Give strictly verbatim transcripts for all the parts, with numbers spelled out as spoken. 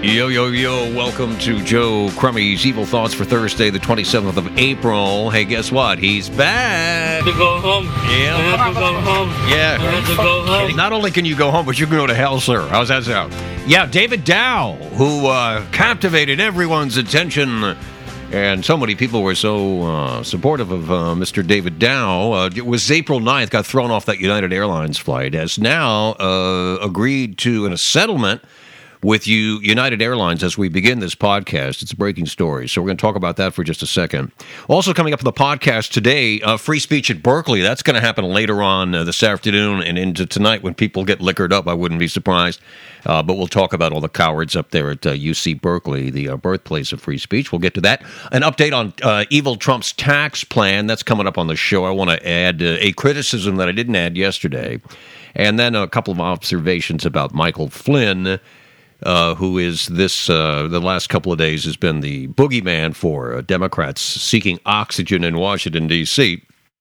Yo, yo, yo, welcome to Joe Crummey's Evil Thoughts for Thursday, the twenty-seventh of April. Hey, guess what? He's back. To go home. Yeah. I have to go home. Yeah. I have to go home. Not only can you go home, but you can go to hell, sir. How's that sound? Yeah, David Dow, who uh, captivated everyone's attention. And so many people were so uh, supportive of uh, Mister David Dow. Uh, it was April ninth, got thrown off that United Airlines flight, has now uh, agreed to in a settlement with you, United Airlines, as we begin this podcast. It's a breaking story, so we're going to talk about that for just a second. Also coming up in the podcast today, uh, free speech at Berkeley. That's going to happen later on uh, this afternoon and into tonight when people get liquored up. I wouldn't be surprised. Uh, but we'll talk about all the cowards up there at uh, U C Berkeley, the uh, birthplace of free speech. We'll get to that. An update on uh, evil Trump's tax plan. That's coming up on the show. I want to add uh, a criticism that I didn't add yesterday. And then a couple of observations about Michael Flynn, Uh, who is this, uh, the last couple of days has been the boogeyman for uh, Democrats seeking oxygen in Washington, D C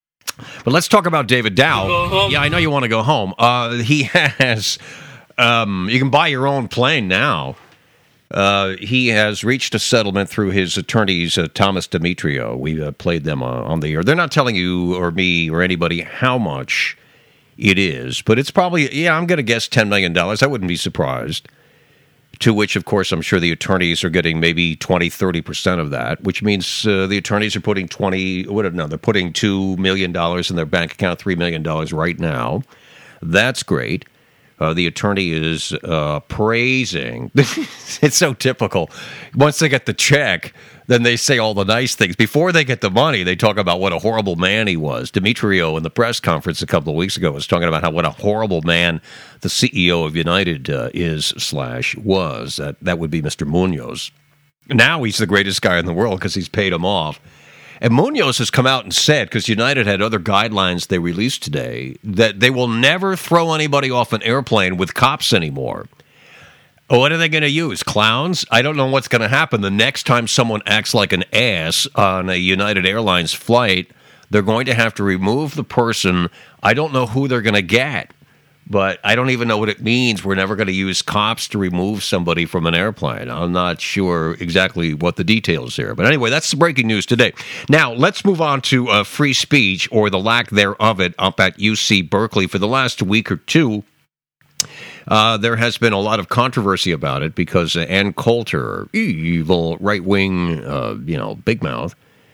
But let's talk about David Dow. Yeah, I know you want to go home. Uh, he has, um, you can buy your own plane now. Uh, he has reached a settlement through his attorneys, uh, Thomas Demetrio. We uh, played them uh, on the air. They're not telling you or me or anybody how much it is, but it's probably, yeah, I'm going to guess ten million dollars. I wouldn't be surprised. To which, of course, I'm sure the attorneys are getting maybe twenty, thirty percent of that, which means uh, the attorneys are putting twenty, what, no, they're putting two million dollars in their bank account, three million dollars right now. That's great. Uh, the attorney is uh, praising. It's so typical. Once they get the check, then they say all the nice things. Before they get the money, they talk about what a horrible man he was. Demetrio in the press conference a couple of weeks ago was talking about how what a horrible man the C E O of United uh, is slash was. That, that would be Mister Munoz. Now he's the greatest guy in the world because he's paid him off. And Munoz has come out and said, because United had other guidelines they released today, that they will never throw anybody off an airplane with cops anymore. What are they going to use? Clowns? I don't know what's going to happen. The next time someone acts like an ass on a United Airlines flight, they're going to have to remove the person. I don't know who they're going to get, but I don't even know what it means. We're never going to use cops to remove somebody from an airplane. I'm not sure exactly what the details are. But anyway, that's the breaking news today. Now, let's move on to uh, free speech, or the lack thereof it, up at U C Berkeley. For the last week or two, Uh, there has been a lot of controversy about it because uh, Ann Coulter, evil right-wing, uh, you know, big mouth,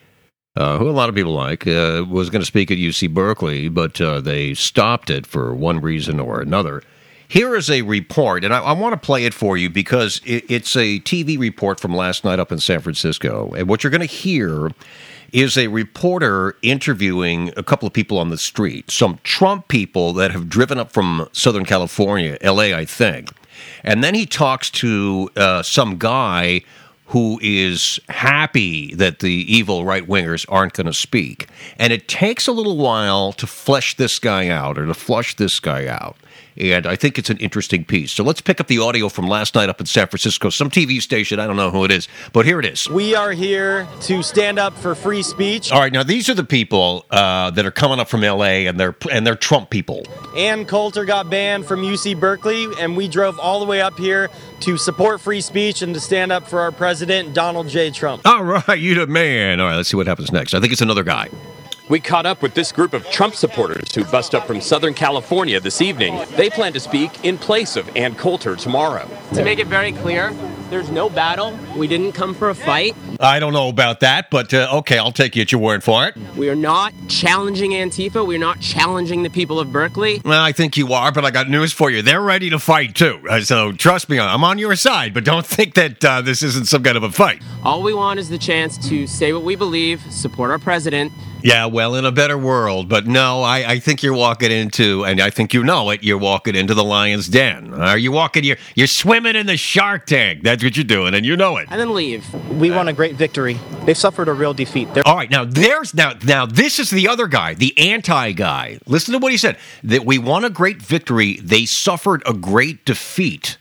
uh, who a lot of people like, uh, was going to speak at U C Berkeley, but uh, they stopped it for one reason or another. Here is a report, and I, I want to play it for you because it, it's a T V report from last night up in San Francisco. And what you're going to hear is a reporter interviewing a couple of people on the street, some Trump people that have driven up from Southern California, L A, I think. And then he talks to uh, some guy who is happy that the evil right-wingers aren't going to speak. And it takes a little while to flesh this guy out, or to flush this guy out. And I think it's an interesting piece. So let's pick up the audio from last night up in San Francisco. Some T V station, I don't know who it is, but here it is. We are here to stand up for free speech. All right, now these are the people uh, that are coming up from L A, and they're and they're Trump people. Ann Coulter got banned from U C Berkeley, and we drove all the way up here to support free speech and to stand up for our president, Donald J. Trump. All right, you the man. All right, let's see what happens next. I think it's another guy. We caught up with this group of Trump supporters who bust up from Southern California this evening. They plan to speak in place of Ann Coulter tomorrow. To make it very clear, there's no battle. We didn't come for a fight. I don't know about that, but uh, okay, I'll take you at your word for it. We are not challenging Antifa. We're not challenging the people of Berkeley. Well, I think you are, but I got news for you. They're ready to fight, too. Uh, so trust me, I'm on your side, but don't think that uh, this isn't some kind of a fight. All we want is the chance to say what we believe, support our president. Yeah, well, in a better world. But no, I, I think you're walking into, and I think you know it, you're walking into the lion's den. Are you walking, you're, you're swimming in the shark tank. That's what you're doing, and you know it. And then leave. We won a great victory. They suffered a real defeat. They're- All right, now there's now now this is the other guy, the anti-guy. Listen to what he said. That we won a great victory. They suffered a great defeat.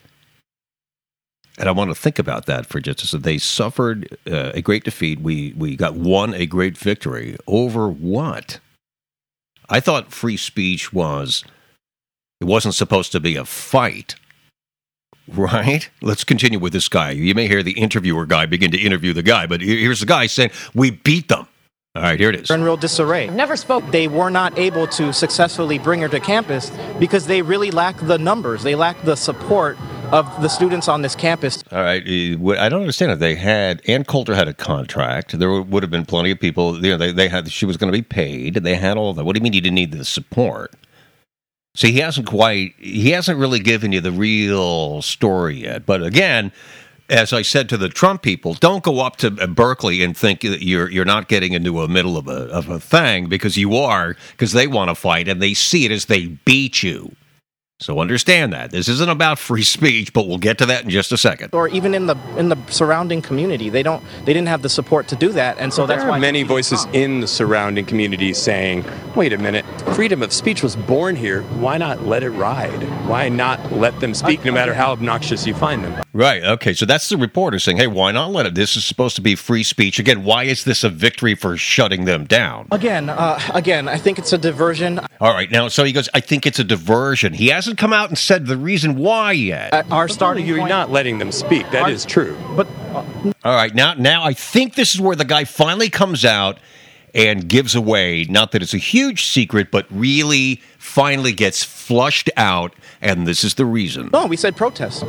And I want to think about that for just a second. They suffered uh, a great defeat. We we got won a great victory. Over what? I thought free speech was, it wasn't supposed to be a fight. Right? Let's continue with this guy. You may hear the interviewer guy begin to interview the guy, but here's the guy saying, we beat them. All right, here it is. They're in real disarray. Never spoke. They were not able to successfully bring her to campus because they really lack the numbers. They lack the support of the students on this campus. All right, I don't understand it. They had, Ann Coulter had a contract. There would have been plenty of people, you know, they, they had, she was going to be paid. They had all of that. What do you mean you didn't need the support? See, he hasn't quite, he hasn't really given you the real story yet. But again, as I said to the Trump people, don't go up to Berkeley and think that you're you're not getting into a middle of a of a thing, because you are, because they want to fight and they see it as they beat you. So understand that. This isn't about free speech, but we'll get to that in just a second. Or even in the in the surrounding community, they don't they didn't have the support to do that, and so there that's are why many voices in the surrounding community saying, "Wait a minute, freedom of speech was born here. Why not let it ride? Why not let them speak, no matter how obnoxious you find them?" Right. Okay. So that's the reporter saying, "Hey, why not let it? This is supposed to be free speech. Again, why is this a victory for shutting them down?" Again, uh, again, I think it's a diversion. All right. Now, so he goes, "I think it's a diversion." He hasn't come out and said the reason why yet. At our starting You're point, not letting them speak. That Our- is true. but All right. Now, now I think this is where the guy finally comes out and gives away, not that it's a huge secret, but really finally gets flushed out. And this is the reason. no, we said protest.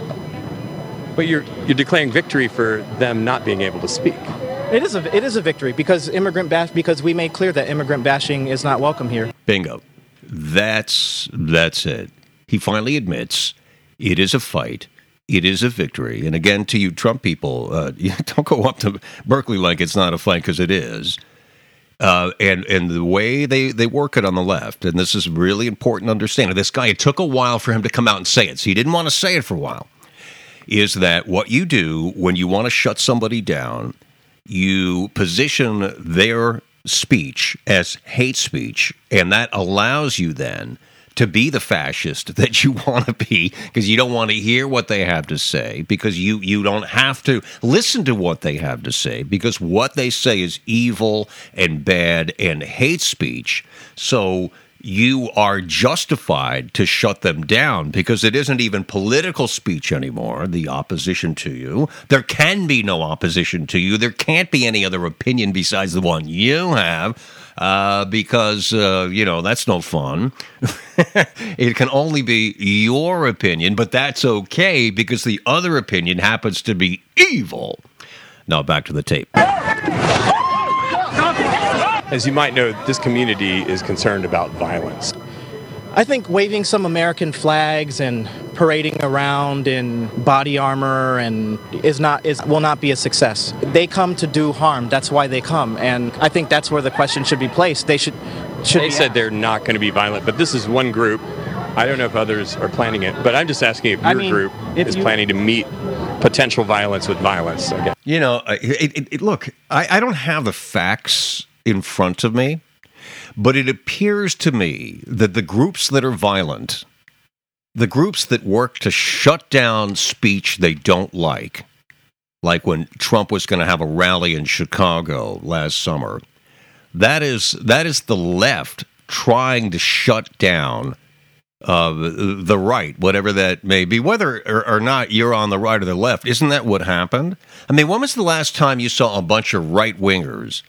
But you're you're declaring victory for them not being able to speak. It is a it is a victory because immigrant bash because we made clear that immigrant bashing is not welcome here. Bingo. That's that's it. He finally admits it is a fight. It is a victory. And again, to you Trump people, uh, you don't go up to Berkeley like it's not a fight, because it is. Uh, and and the way they, they work it on the left, and this is really important to understand. This guy, it took a while for him to come out and say it. So he didn't want to say it for a while. Is that what you do when you want to shut somebody down? You position their speech as hate speech, and that allows you then to be the fascist that you want to be, because you don't want to hear what they have to say, because you, you don't have to listen to what they have to say, because what they say is evil and bad and hate speech. So you are justified to shut them down, because it isn't even political speech anymore, the opposition to you. There can be no opposition to you. There can't be any other opinion besides the one you have, uh, because, uh, you know, that's no fun. It can only be your opinion, but that's okay, because the other opinion happens to be evil. Now back to the tape. As you might know, this community is concerned about violence. I think waving some American flags and parading around in body armor and is not is will not be a success. They come to do harm. That's why they come, and I think that's where the question should be placed. They should should They be said they're not going to be violent, but this is one group. I don't know if others are planning it, but I'm just asking if your I mean, group if is you- planning to meet potential violence with violence. Again. You know, it, it, it, look, I, I don't have the facts in front of me, but it appears to me that the groups that are violent, the groups that work to shut down speech they don't like, like when Trump was going to have a rally in Chicago last summer, that is that is the left trying to shut down uh, the right, whatever that may be, whether or, or not you're on the right or the left. Isn't that what happened? I mean, when was the last time you saw a bunch of right-wingers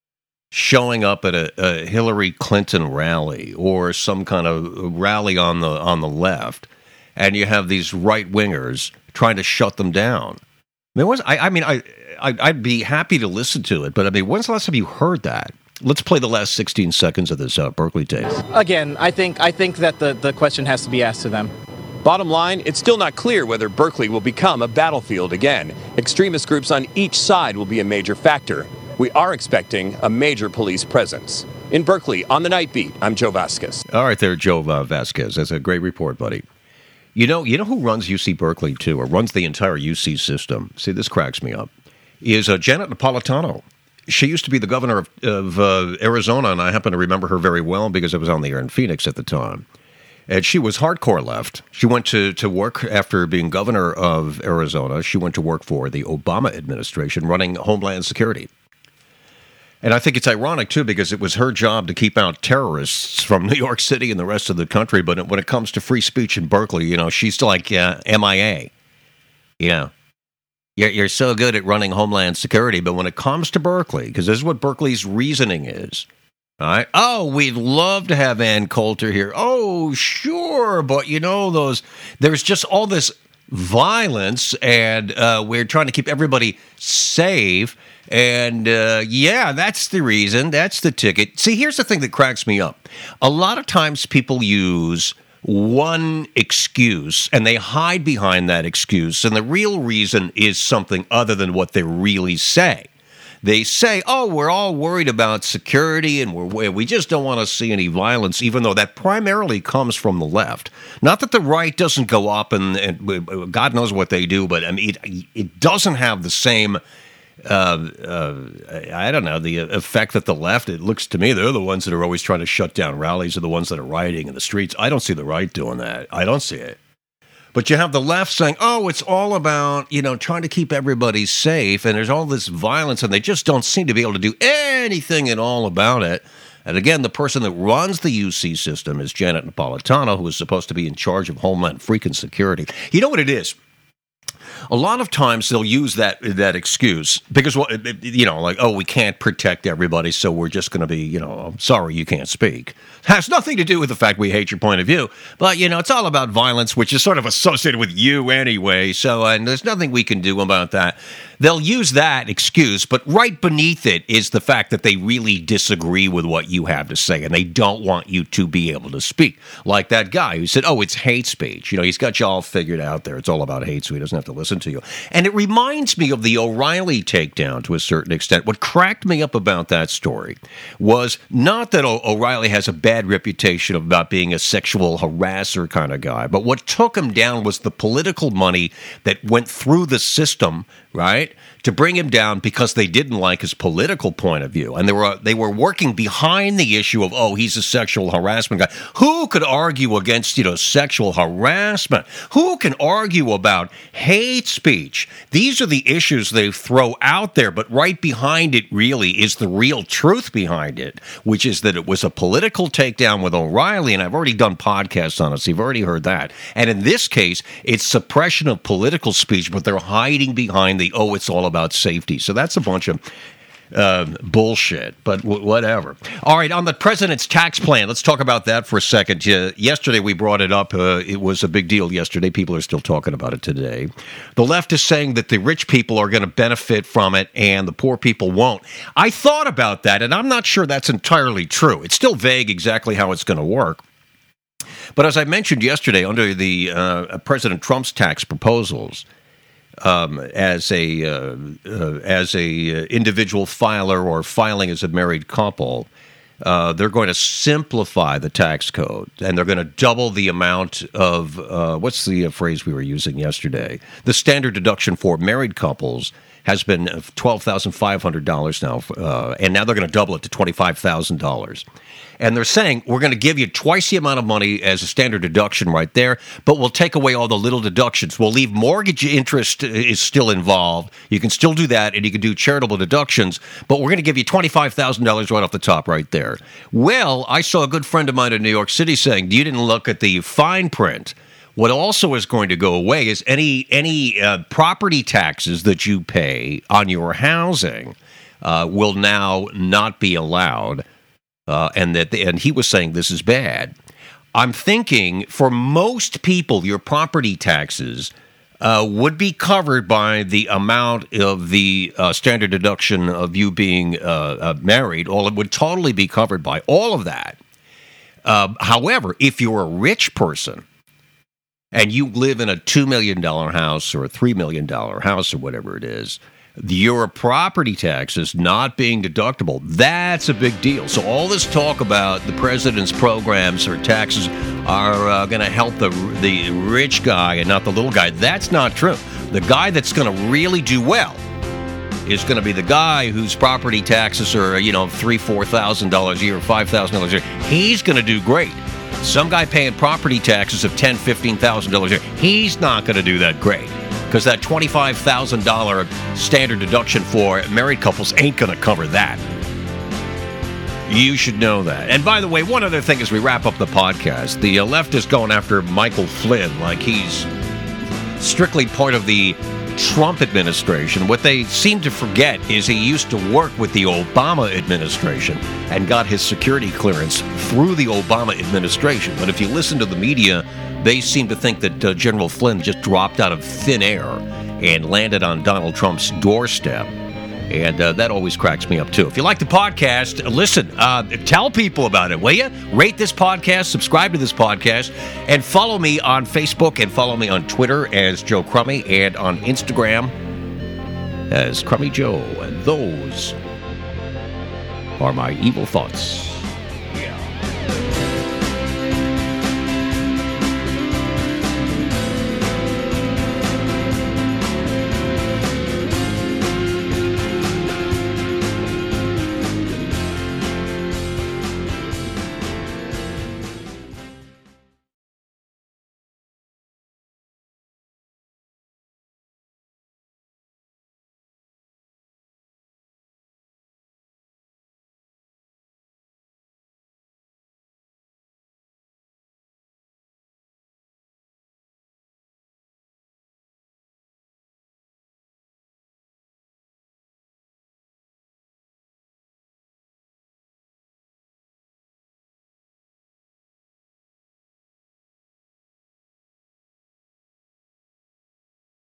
showing up at a, a Hillary Clinton rally or some kind of rally on the on the left, and you have these right-wingers trying to shut them down? I mean, was, I, I mean, I, I I'd be happy to listen to it, but I mean, when's the last time you heard that? Let's play the last sixteen seconds of this uh, Berkeley tape. Again, I think I think that the, the question has to be asked to them. Bottom line, it's still not clear whether Berkeley will become a battlefield again. Extremist groups on each side will be a major factor. We are expecting a major police presence. In Berkeley, on the Night Beat, I'm Joe Vasquez. All right, there, Joe uh, Vasquez. That's a great report, buddy. You know, you know who runs U C Berkeley too, or runs the entire U C system? See, this cracks me up. Is uh, Janet Napolitano. She used to be the governor of, of uh, Arizona, and I happen to remember her very well because I was on the air in Phoenix at the time. And she was hardcore left. She went to, to work after being governor of Arizona. She went to work for the Obama administration running Homeland Security. And I think it's ironic, too, because it was her job to keep out terrorists from New York City and the rest of the country. But when it comes to free speech in Berkeley, you know, she's like uh, M I A. You know, you're, you're so good at running Homeland Security, but when it comes to Berkeley, because this is what Berkeley's reasoning is, all right? Oh, we'd love to have Ann Coulter here. Oh, sure, but you know, those there's just all this violence, and uh, we're trying to keep everybody safe. And uh, yeah, that's the reason. That's the ticket. See, here's the thing that cracks me up. A lot of times people use one excuse and they hide behind that excuse. And the real reason is something other than what they really say. They say, oh, we're all worried about security and we're, we just don't want to see any violence, even though that primarily comes from the left. Not that the right doesn't go up and, and God knows what they do, but I mean, it, it doesn't have the same Uh, uh, I don't know, the effect that the left, it looks to me, they're the ones that are always trying to shut down rallies, are the ones that are rioting in the streets. I don't see the right doing that. I don't see it. But you have the left saying, oh, it's all about, you know, trying to keep everybody safe, and there's all this violence, and they just don't seem to be able to do anything at all about it. And again, the person that runs the U C system is Janet Napolitano, who is supposed to be in charge of Homeland freaking Security. You know what it is? A lot of times they'll use that that excuse because, well, you know, like, oh, we can't protect everybody, so we're just going to be, you know, sorry, you can't speak. It has nothing to do with the fact we hate your point of view, but, you know, it's all about violence, which is sort of associated with you anyway, so and there's nothing we can do about that. They'll use that excuse, but right beneath it is the fact that they really disagree with what you have to say, and they don't want you to be able to speak. Like that guy who said, oh, it's hate speech. You know, he's got you all figured out there. It's all about hate, so he doesn't have to listen to you. And it reminds me of the O'Reilly takedown to a certain extent. What cracked me up about that story was not that o- O'Reilly has a bad reputation about being a sexual harasser kind of guy, but what took him down was the political money that went through the system, right, to bring him down because they didn't like his political point of view. And they were they were working behind the issue of, oh, he's a sexual harassment guy. Who could argue against, you know, sexual harassment? Who can argue about hate speech? These are the issues they throw out there, but right behind it really is the real truth behind it, which is that it was a political takedown with O'Reilly, and I've already done podcasts on it, so you've already heard that. And in this case, it's suppression of political speech, but they're hiding behind the, oh, it's all about about safety. So that's a bunch of uh, bullshit, but w- whatever. All right, on the president's tax plan, let's talk about that for a second. Uh, yesterday we brought it up. Uh, it was a big deal yesterday. People are still talking about it today. The left is saying that the rich people are going to benefit from it and the poor people won't. I thought about that, and I'm not sure that's entirely true. It's still vague exactly how it's going to work. But as I mentioned yesterday, under the uh, President Trump's tax proposals, Um, as a uh, uh, as a uh, individual filer or filing as a married couple, uh, they're going to simplify the tax code, and they're going to double the amount of uh, what's the uh, phrase we were using yesterday? The standard deduction for married couples has been twelve thousand five hundred dollars now, uh, and now they're going to double it to twenty-five thousand dollars. And they're saying, we're going to give you twice the amount of money as a standard deduction right there, but we'll take away all the little deductions. We'll leave mortgage interest is still involved. You can still do that, and you can do charitable deductions, but we're going to give you twenty-five thousand dollars right off the top right there. Well, I saw a good friend of mine in New York City saying, you didn't look at the fine print. What also is going to go away is any any uh, property taxes that you pay on your housing uh, will now not be allowed. Uh, and that, and he was saying this is bad. I'm thinking for most people, your property taxes uh, would be covered by the amount of the uh, standard deduction of you being uh, uh, married. All it would totally be covered by all of that. Uh, however, if you're a rich person and you live in a two million dollars house or a three million dollars house or whatever it is, your property taxes not being deductible, that's a big deal. So all this talk about the president's programs or taxes are uh, going to help the the rich guy and not the little guy, that's not true. The guy that's going to really do well is going to be the guy whose property taxes are, you know, three thousand dollars, four thousand dollars a year, five thousand dollars a year. He's going to do great. Some guy paying property taxes of ten thousand dollars, fifteen thousand dollars a year, he's not going to do that great. Because that twenty-five thousand dollars standard deduction for married couples ain't going to cover that. You should know that. And by the way, one other thing as we wrap up the podcast, the uh, left is going after Michael Flynn like he's strictly part of the Trump administration. What they seem to forget is he used to work with the Obama administration and got his security clearance through the Obama administration. But if you listen to the media, they seem to think that uh, General Flynn just dropped out of thin air and landed on Donald Trump's doorstep. And uh, that always cracks me up, too. If you like the podcast, listen, uh, tell people about it, will you? Rate this podcast, subscribe to this podcast, and follow me on Facebook and follow me on Twitter as Joe Crummy and on Instagram as Crummy Joe. And those are my evil thoughts.